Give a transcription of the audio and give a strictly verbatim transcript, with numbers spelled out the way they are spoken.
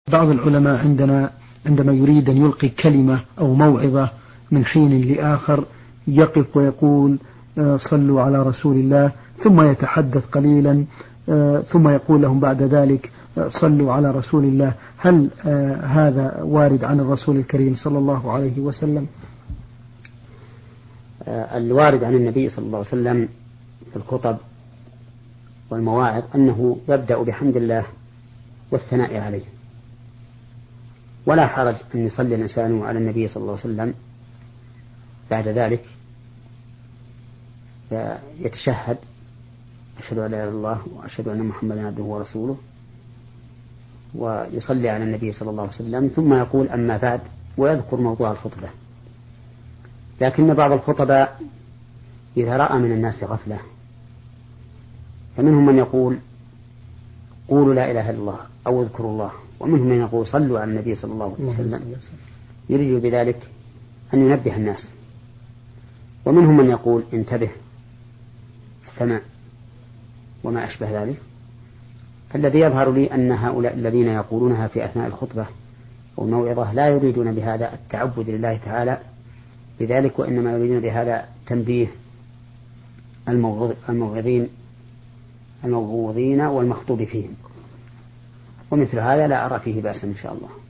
بعض العلماء عندنا عندما يريد أن يلقي كلمة أو موعظة من حين لآخر يقف ويقول صلوا على رسول الله، ثم يتحدث قليلا، ثم يقول لهم بعد ذلك صلوا على رسول الله. هل هذا وارد عن الرسول الكريم صلى الله عليه وسلم؟ الوارد عن النبي صلى الله عليه وسلم في الخطب والمواعظ أنه يبدأ بحمد الله والثناء عليه، ولا حرج أن يصلي الإنسان على النبي صلى الله عليه وسلم بعد ذلك يتشهد أشهد أن لا إله إلا الله وأشهد أن محمدا عبده ورسوله، ويصلي على النبي صلى الله عليه وسلم، ثم يقول أما بعد ويذكر موضوع الخطبة. لكن بعض الخطباء إذا رأى من الناس غفلة فمنهم من يقول قولوا لا إله إلا الله أو اذكروا الله، ومنهم من يقول صلوا على النبي صلى الله عليه وسلم، يريد بذلك أن ينبه الناس. ومنهم من يقول انتبه استمع وما أشبه ذلك. الذي يظهر لي أن هؤلاء الذين يقولونها في أثناء الخطبة أو الموعظة لا يريدون بهذا التعبد لله تعالى بذلك، وإنما يريدون بهذا تنبيه الموعظين الموعوظين والمخطوب فيهم، ومثل هذا لا أرى فيه بأسا إن شاء الله.